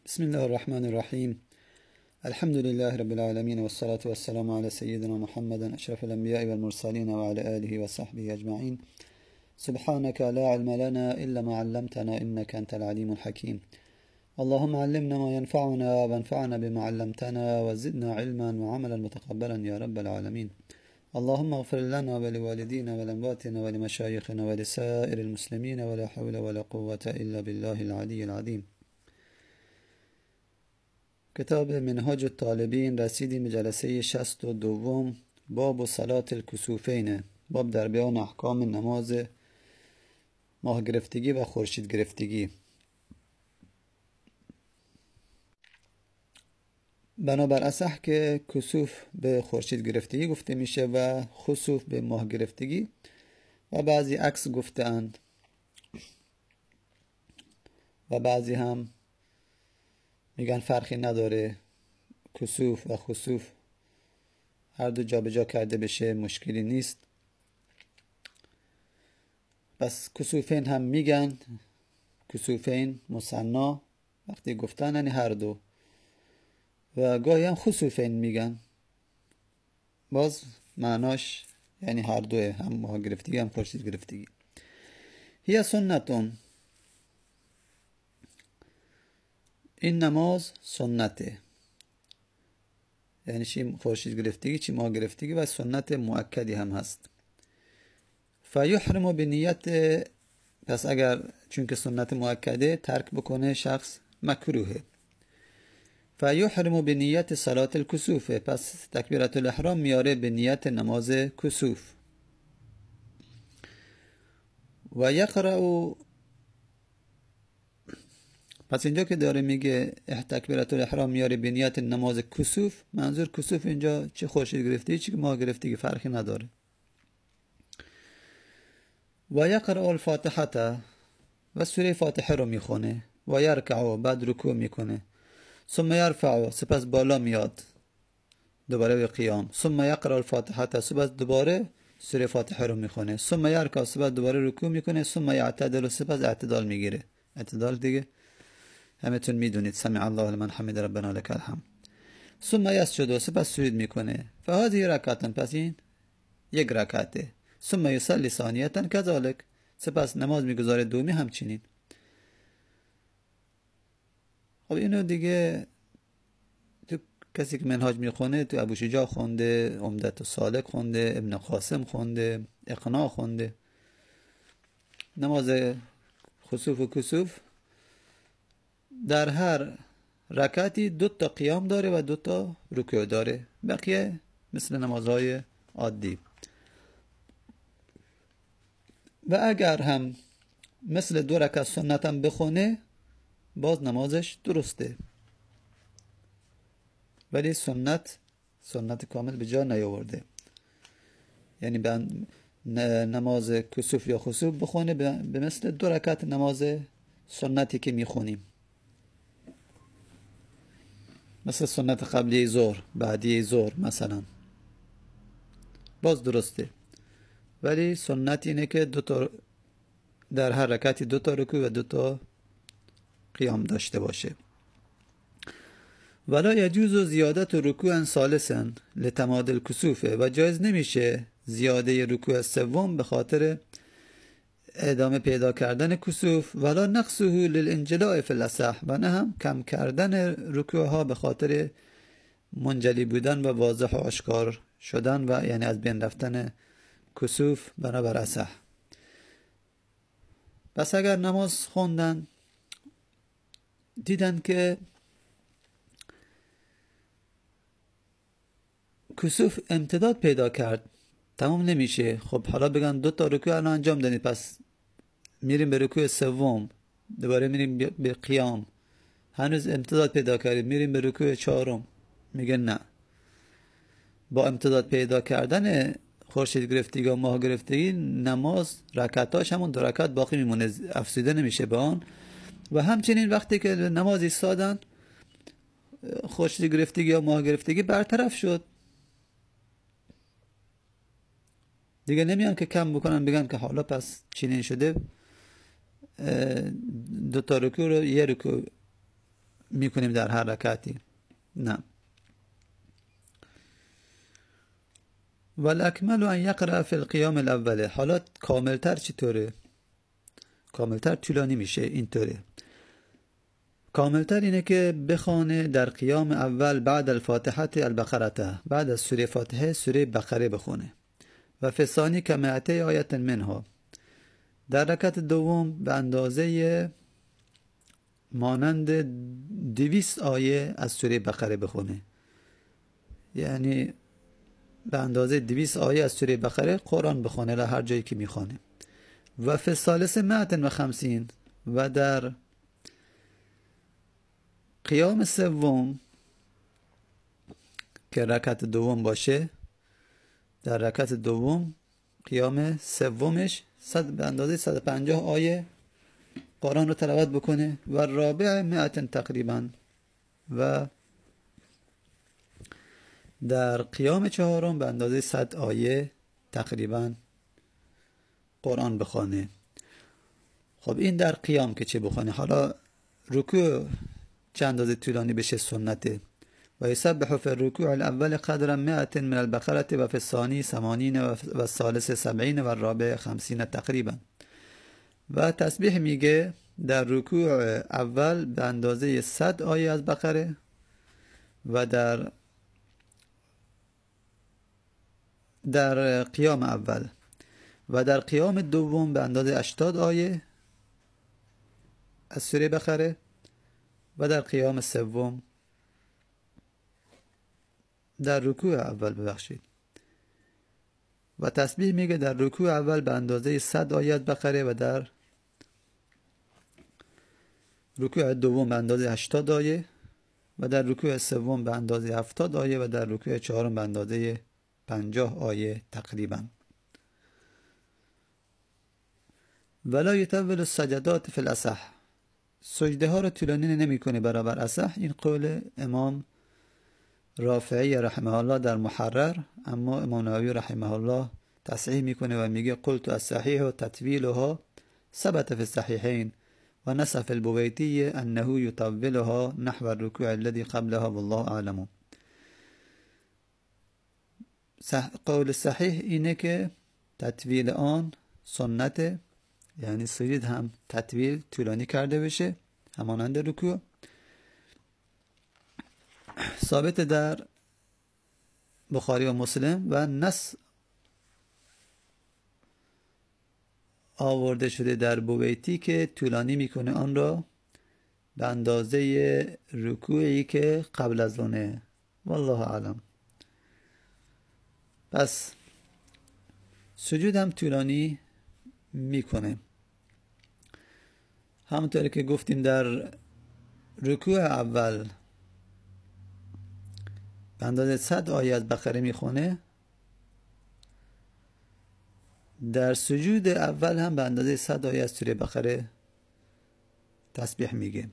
بسم الله الرحمن الرحیم. الحمد لله رب العالمین و الصلاة والسلام علی سیدنا محمد اشرف الانبیاء والمرسلین و علی آله و صحبه اجمعین. سبحانك لا علم لنا الا ما علمتنا انك انت العلیم الحکیم. اللهم علمنا ما ينفعنا وانفعنا بما علمتنا وزدنا علما وعملا متقبلا يا رب العالمين. اللهم اغفر لنا ولوالدينا ولأمواتنا ولمشايخنا ولسائر المسلمين ولا حول ولا قوة إلا بالله العلي العظيم. کتاب منهاج الطالبین رسیدیم به جلسه 62 باب صلاة الکسوفین، باب در بیان احکام نماز ماه گرفتگی و خورشید گرفتگی. بنابر اصح که کسوف به خورشید گرفتگی گفته میشه و خسوف به ماه گرفتگی و بعضی عکس گفتند و بعضی هم میگن فرقی نداره، کسوف و خسوف هر دو جابجا کرده بشه مشکلی نیست. پس کسوفین هم میگن، کسوفین مثنا وقتی گفتن یعنی هر دو، و گاهی هم خسوفین میگن باز معناش یعنی هر دوه، هم ماه گرفتگی هم خورشید گرفتگی. هی سنتون، این نماز سنته، یعنی چی خورشید گرفتگی چی ماه گرفتگی، و سنت مؤکدی هم هست. فیحرم به نیت، پس اگر چون که سنت مؤکده ترک بکنه شخص مکروهه. فیحرم به نیت صلات الکسوف، پس تکبیرت الاحرام میاره به نیت نماز کسوف. و یقرأ، پس اینجا که داره میگه تکبیرت الاحرام میاره به نیت نماز کسوف، منظور کسوف اینجا چه خورشید گرفتگی چه ماه گرفتگی فرقی نداره. و یقرأ الفاتحه، و سوره فاتحه رو میخونه. و یرکع، بعد رکوع میکنه. ثم یرفع، سپس بالا میاد دوباره به قیام. ثم یقرأ الفاتحه، سپس دوباره سوره فاتحه رو میخونه. ثم یرکع، سپس دوباره رکوع میکنه. ثم یعتدل، سپس اعتدال میگیره. اعتدال دیگه همتون میدونید، سمع الله لمن حمد ربنا لك الحمد. ثم یسجد، سپس سجود میکنه. فهذه رکعتن، پس این یک رکعته. ثم یصلی ثانیه کذالک، سپس نماز میگذاره دومی همچنین. خب اینو دیگه تو کسی که منهاج میخونه تو ابو شجاع خونده، عمدت السالک خونده، ابن قاسم خونده، اقناع خونده. نماز خسوف و کسوف در هر رکعتی 2 تا قیام داره و 2 تا رکوع داره، بقیه مثل نمازهای عادی. و اگر هم مثل 2 رکعت سنت هم بخونه باز نمازش درسته، ولی سنت کامل به جا نیاورده. یعنی به نماز کسوف یا خسوف بخونه به مثل 2 رکعت نماز سنتی که میخونیم، مثل سنت قبلی ظهر، بعدی ظهر مثلا، باز درسته. ولی سنت اینه که 2 تا در هر رکعتی 2 تا رکوع و 2 تا قیام داشته باشه. ولا یجوز زیادت رکوع ثالثا لتماد الکسوف، و جایز نمیشه زیاده رکوع سوم به خاطر ادامه پیدا کردن کسوف. ولا نقصه للانجلاء فی الاصح، و نه هم کم کردن رکوع ها به خاطر منجلی بودن و واضح و آشکار شدن و یعنی از بین رفتن کسوف بنابر اصح. پس اگر نماز خوندن دیدن که کسوف امتداد پیدا کرد، تمام نمیشه، خب حالا بگن 2 تا رکوع الان انجام دادید، پس میریم به رکوع سوم، دوباره میریم به قیام، هنوز امتداد پیدا کردیم، میریم به رکوع 4. میگه نه، با امتداد پیدا کردن خورشید گرفتگی و ماه گرفتگی نماز رکعتاش همون 2 رکعت باقی میمونه، افزوده نمیشه به آن. و همچنین وقتی که نماز ایستادن خورشید گرفتگی یا ماه گرفتگی برطرف شد، دیگه نمیان که کم بکنن بگن که حالا پس چنین شده 2 تا رکوع رو 1 رکوع میکنیم در هر رکعتی، نه. والاکمل ان یقرأ فی القیام الاول. حالا کاملتر چطوره؟ کاملتر طولانی میشه اینطوره. کاملتر اینه که بخونه در قیام اول بعد الفاتحه البقره، بعد از سوره فاتحه سوره بقره بخونه. و فی الثانی کمئتی آیه منها. در رکعت دوم به اندازه مانند 200 آیه از سوره بقره بخونه، یعنی به اندازه 200 آیه از سوره بقره قرآن بخونه در هر جایی که میخونه. و فی الثالث 150. و در قیام سوم که رکعت دوم باشه، در رکعت دوم قیام سومش به اندازه 150 آیه قرآن رو تلاوت بکنه. و رابع 100 تقریبا. و در قیام چهارم به اندازه 100 آیه تقریبا قرآن بخونه. خب این در قیام که چه بخونه. حالا رکوع چه اندازه طولانی بشه سنته. و یسبح فی الرکوع الاول قدر 100 من البقره و فی الثانی 80 و الثالث 70 و الرابع 50 تقریبا. و تسبیح میگه در رکوع اول به اندازه 100 آیه از بقره و در قیام اول و در قیام دوم به اندازه 80 آیه از سوره بقره و در قیام سوم در رکوع اول و تسبیح میگه در رکوع اول به اندازه 100 آیه از بقره و در رکوع دوم به اندازه 80 آیه و در رکوع سوم به اندازه 70 آیه و در رکوع چهارم به اندازه 50 آیه تقریبا. ولا یطول السجدات فی الاصح. سجده ها رو طولانی نمیکنه برابر اصح. این قول امام رافعی رحمه الله در محرر، اما امام نووی رحمه الله تصحیح میکنه و میگه قلت الصحیح و تطویلها ثبت فی الصحیحین و نصف البویتی انه یطولها نحو الرکوع الذي قبلها والله اعلم. قول صحیح اینه که تطویل آن سنت، یعنی سجود هم تطویل طولانی کرده بشه همانند رکوع. ثابت در بخاری و مسلم و نص آورده شده در بویتی که طولانی میکنه آن را به اندازه رکوعی که قبل از اونه. والله اعلم. پس سجود هم طولانی میکنه. همونطوری که گفتیم در رکوع اول به اندازه 100 آیه از بقره میخونه، در سجود اول هم به اندازه 100 آیه از سوره بقره تسبیح میگه.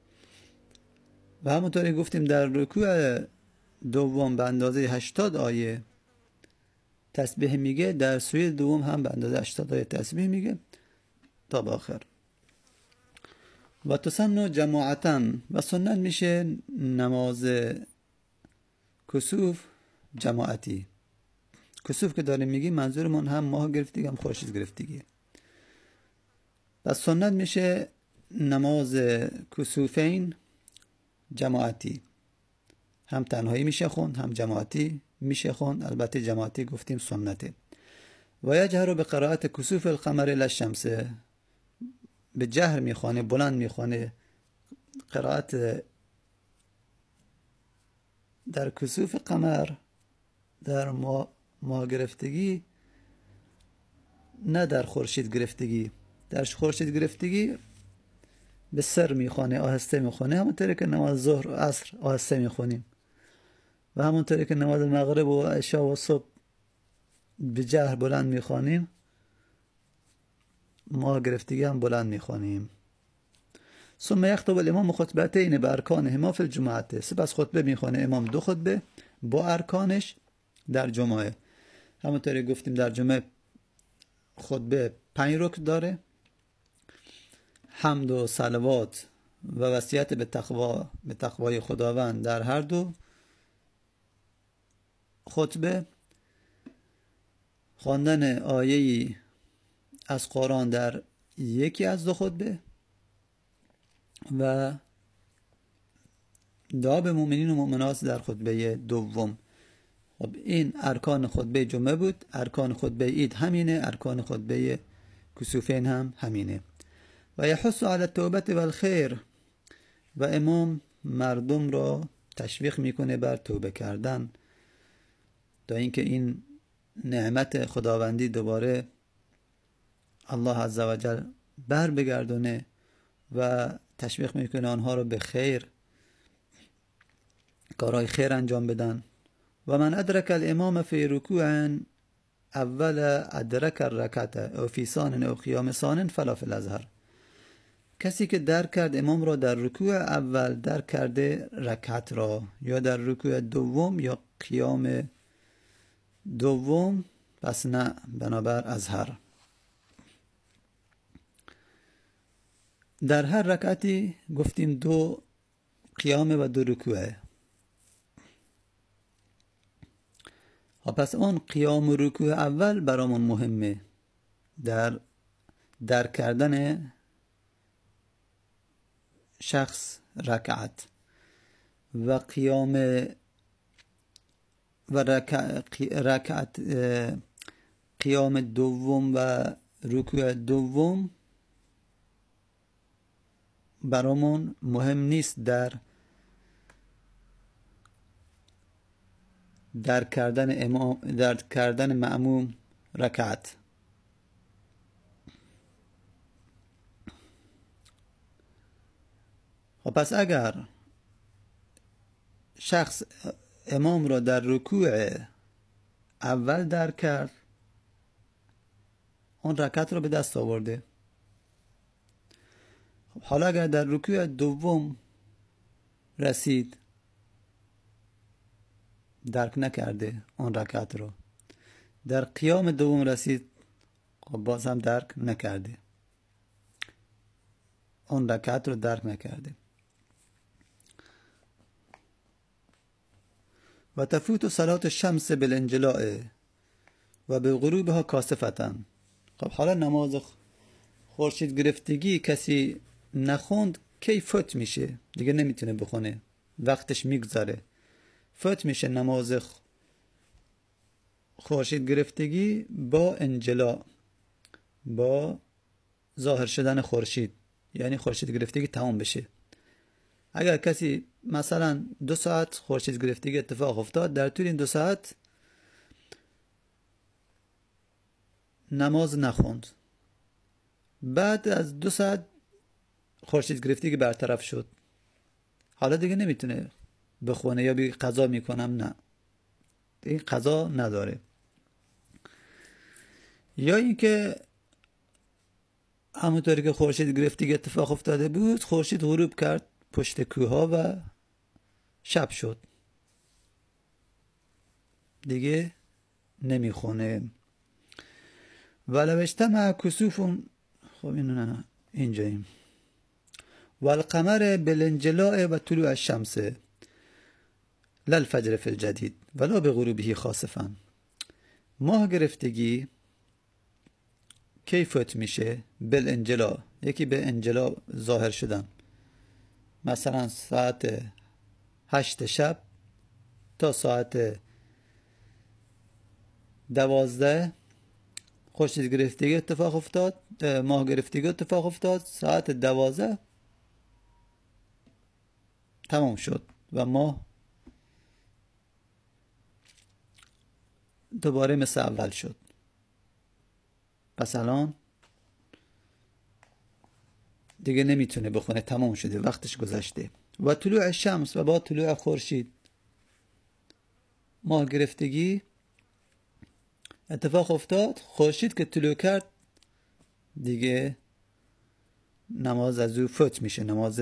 و همونطوری گفتیم در رکوع دوم به اندازه 80 آیه تسبیح میگه، در سجود دوم هم به اندازه 80 آیه تسبیح میگه تا به آخر. و تسن جماعتا. و سنت میشه نماز کسوف جماعتی. کسوف که داریم میگیم منظورمون هم ماه گرفتگی هم خورشید گرفتگی. پس سنت میشه نماز کسوفین جماعتی، هم تنهایی میشه خوند هم جماعتی میشه خوند. البته جماعتی گفتیم سنته. و یجهر به قرائت کسوف القمر للشمس. به جهر میخوانه، بلند میخوانه قرائت در کسوف قمر، در ماه گرفتگی، نه در خورشید گرفتگی. در خورشید گرفتگی به سر میخوانه، آهسته میخوانه، همونطوری که نماز ظهر و عصر آهسته میخونیم و همونطوری که نماز مغرب و عشاء و صبح به جهر بلند میخوانیم، ماه گرفتگی هم بلند میخوانیم. ثم یخطب الامام خطبتین بارکانهما فی الجمعه. سپس خطبه میخوانه امام 2 خطبه با ارکانش در جمعه. همونطوری گفتیم در جمعه خطبه 5 رکن داره، حمد و صلوات و وصیت به تقوای خداوند در هر دو خطبه، خواندن آیه‌ای از قرآن در یکی از دو خطبه و دعا به مؤمنین و مؤمنات در خطبه دوم. خب این ارکان خطبه جمعه بود. ارکان خطبه عید همینه، ارکان خطبه کسوفین هم همینه. و یحث علی التوبه و الخیر، و امام مردم را تشویق میکنه بر توبه کردن تا اینکه این نعمت خداوندی دوباره الله عزوجل بر بگردونه و تشویق میکنه آنها رو به خیر، کارهای خیر انجام بدن. و من ادرک الامام فی رکوع اول ادرک الرکعت او فی ثان او قیام ثان فلا فی الازهر. کسی که درک کرد امام را در رکوع اول، درک کرده رکعت را، یا در رکوع دوم یا قیام دوم، پس نه، بنابر ازهر. در هر رکعتی گفتیم 2 قیام و 2 رکوعه. پس اون قیام و رکوع اول برامون مهمه در درک کردن شخص رکعت، و قیام و رکعت قیام دوم و رکوع دوم برامون مهم نیست در درک کردن مأموم رکعت. خب پس اگر شخص امام را در رکوع اول درک کرد، اون رکعت رو به دست آورده. خب حالا اگر در رکوع دوم رسید، درک نکرده اون رکعت رو، در قیام دوم رسید، خب باز هم درک نکرده، اون رکعت رو درک نکرده. و تفوت صلاة الشمس بالانجلاء و به غروبها کاسفة. خب حالا نماز خورشید گرفتگی کسی نخوند کی فوت میشه؟ دیگه نمیتونه بخونه، وقتش میگذره، فوت میشه نماز خورشید گرفتگی با انجلا، با ظاهر شدن خورشید، یعنی خورشید گرفتگی تمام بشه. اگر کسی مثلا 2 ساعت خورشید گرفتگی اتفاق افتاد، در طول این 2 ساعت نماز نخوند، بعد از 2 ساعت خورشید گرفتگی برطرف شد، حالا دیگه نمیتونه بخونه یا بگه قضا میکنم، نه، این قضا نداره. یا اینکه همونطوری که خورشید گرفتگی اتفاق افتاده بود، خورشید غروب کرد پشت کوها و شب شد، دیگه نمیخونه. ولو اجتمع کسوف، خب اینو نه اینجاییم. والقمر بالانجلاء و طلوع الشمس لا الفجر فی الجدید ولا به غروبه خاسفا. ماه گرفتگی کی فوت میشه؟ بالانجلاء، یکی به انجلا ظاهر شدن، مثلا ساعت 8 شب تا ساعت 12 خورشید گرفتگی اتفاق افتاد، ماه گرفتگی اتفاق افتاد، ساعت 12 تمام شد و ماه دوباره مثل اول شد. پس الان دیگه نمیتونه بخونه، تمام شده، وقتش گذشته. و طلوع الشمس، و با طلوع خورشید، ماه گرفتگی اتفاق افتاد، خورشید که طلوع کرد دیگه نماز از او فوت میشه، نماز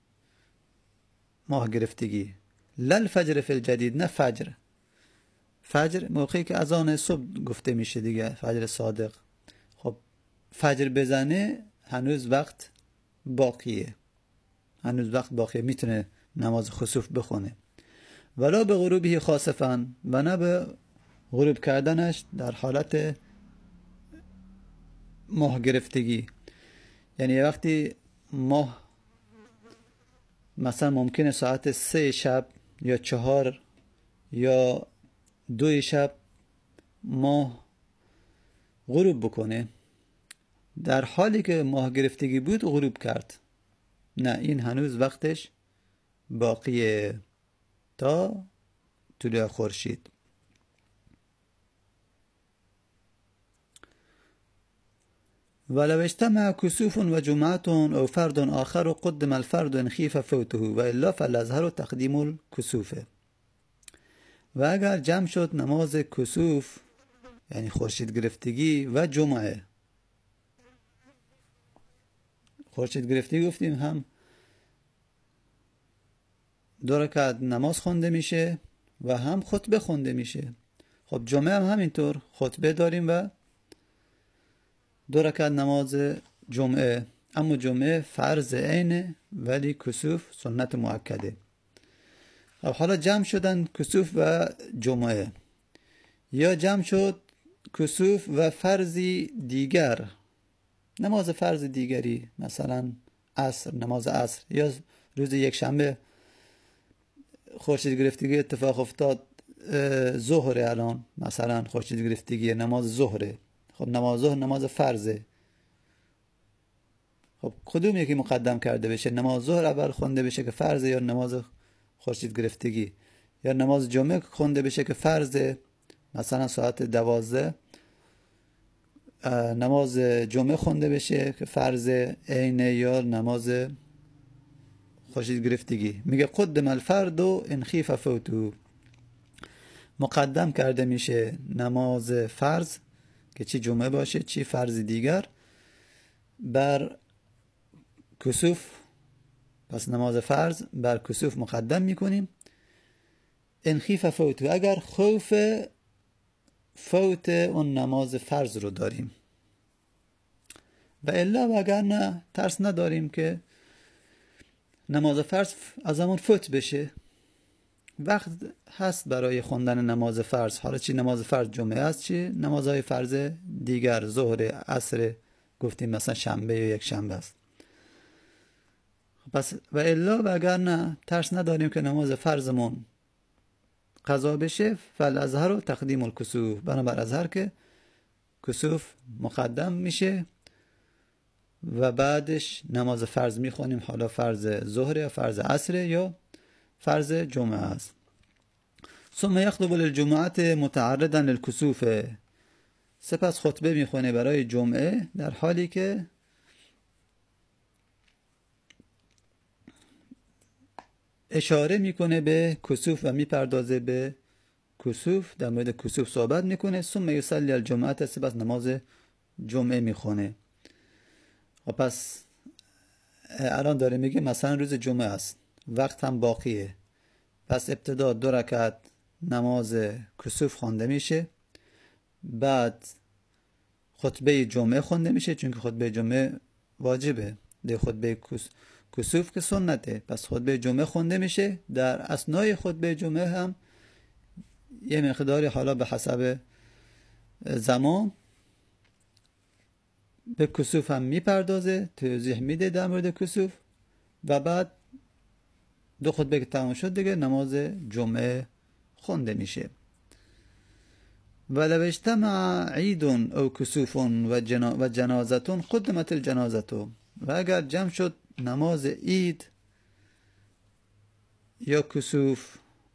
ماه گرفتگی. لا الفجر فی الجدید، نه فجر. فجر موقعی که اذان صبح گفته میشه دیگه، فجر صادق. خب فجر بزنه هنوز وقت باقیه، هنوز وقت باقیه، میتونه نماز خسوف بخونه. ولا به غروبه خاسفا، و نه به غروب کردنش در حالت ماه گرفتگی. یعنی وقتی ماه مثلا ممکنه ساعت 3 شب یا 4 یا 2 شب ماه غروب بکنه، در حالی که ماه گرفتگی بود غروب کرد، نه، این هنوز وقتش باقیه تا طلوع خورشید. ولو اجتمع كسوف وجمعة أو فرد آخر قدم الفرد إن خيف فوته وإلا فالأظهر تقديم الكسوف. و اگر جمع شد نماز کسوف یعنی خورشید گرفتگی و جمعه. خورشید گرفتگی گفتیم هم 2 رکعت نماز خونده میشه و هم خطبه خونده میشه. خب جمعه هم همینطور خطبه داریم و 2 رکعت نماز جمعه، اما جمعه فرض عینه ولی کسوف سنت مؤکده. خب حالا جمع شدن کسوف و جمعه، یا جمع شد کسوف و فرضی دیگر، نماز فرض دیگری، مثلا عصر، نماز عصر، یا روز یک شنبه خورشید گرفتگی اتفاق افتاد ظهر، الان مثلا خورشید گرفتگی نماز ظهره. خب نماز ظهر نماز فرضه. خب کدوم یکی مقدم کرده بشه؟ نماز ظهر اول خونده بشه که فرضه، یا نماز خورشید گرفتگی، یا نماز جمعه خونده بشه که فرضه، مثلا ساعت 12 نماز جمعه خونده بشه که فرض عینه، یا نماز خورشید گرفتگی. میگه قدم الفرد و ان خیف فوتو، مقدم کرده میشه نماز فرض که چی جمعه باشه چی فرض دیگر بر کسوف. پس نماز فرض بر کسوف مقدم میکنیم. ان خیف فوتو، اگر خوف فوت اون نماز فرض رو داریم، و الا و اگر نه ترس نداریم که نماز فرض از همون فوت بشه، وقت هست برای خوندن نماز فرض. حالا چی نماز فرض جمعه است، چی نمازهای فرض دیگر ظهر، عصر، گفتیم مثلا شنبه یا یک شنبه است. پس و الا و اگر نه ترس نداریم که نماز فرضمون قضا بشه، فالازهر و تقدیم الکسوف، بنابر ازهر که کسوف مقدم میشه و بعدش نماز فرض میخونیم، حالا فرض ظهر یا فرض عصر یا فرض جمعه است. ثم یخطب للجمعه متعرضا للکسوف، سپس خطبه میخونه برای جمعه در حالی که اشاره میکنه به کسوف و میپردازه به کسوف، در مورد کسوف صحبت میکنه. ثم یصلی الجمعه، سپس نماز جمعه میخونه. و پس الان داره میگه مثلا روز جمعه است، وقت هم باقیه، پس ابتدا 2 رکعت نماز کسوف خوانده میشه، بعد خطبه جمعه خونده میشه، چون که خطبه جمعه واجبه، ده خطبه کسوف که سنته. پس خطبه جمعه خونده میشه. در اثنای خطبه جمعه هم یه مقداری حالا به حسب زمان به کسوف هم میپردازه، توضیح میده در مورد کسوف، و بعد 2 خطبه که تمام شد دیگه نماز جمعه خونده میشه. ولو اجتمع عید او کسوف و جنازه قدمت الجنازه، و اگر جمع شد نماز عید یا کسوف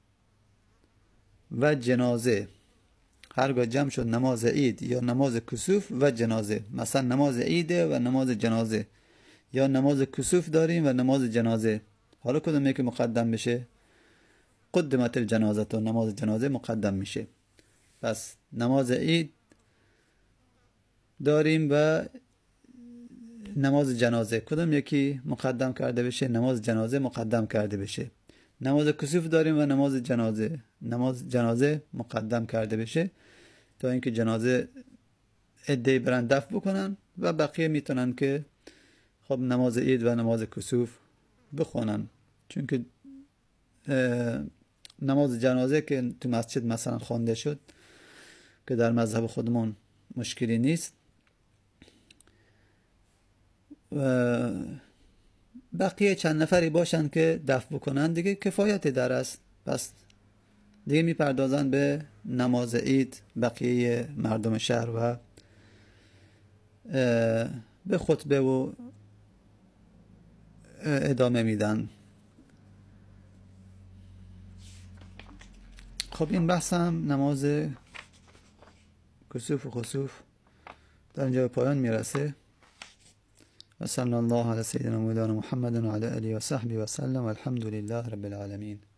و جنازه، هرگاه جمع شد نماز عید یا نماز کسوف و جنازه، مثلا نماز عیده و نماز جنازه، یا نماز کسوف داریم و نماز جنازه، حالا کدوم یکی مقدم بشه؟ قدمت الجنازه، نماز جنازه مقدم میشه. پس نماز عید داریم و نماز جنازه، کدوم یکی مقدم کرده بشه؟ نماز جنازه مقدم کرده بشه. نماز کسوف داریم و نماز جنازه مقدم کرده بشه، تا اینکه جنازه عده‌ای برن دفن بکنن و بقیه میتونن که خب نماز عید و نماز کسوف بخونن، چون که نماز جنازه که تو مسجد مثلا خوانده شد که در مذهب خودمون مشکلی نیست، بقیه چند نفری باشن که دفع بکنن دیگه کفایت در است. پس دیگه میپردازن به نماز عید بقیه مردم شهر و به خطبه و ادامه میدن. خب این بحثم نماز کسوف و خسوف در اینجا به پایان میرسه. و صلی الله علی سیدنا مولانا محمد و علی آله و صحبه و سلم و الحمد لله رب العالمین.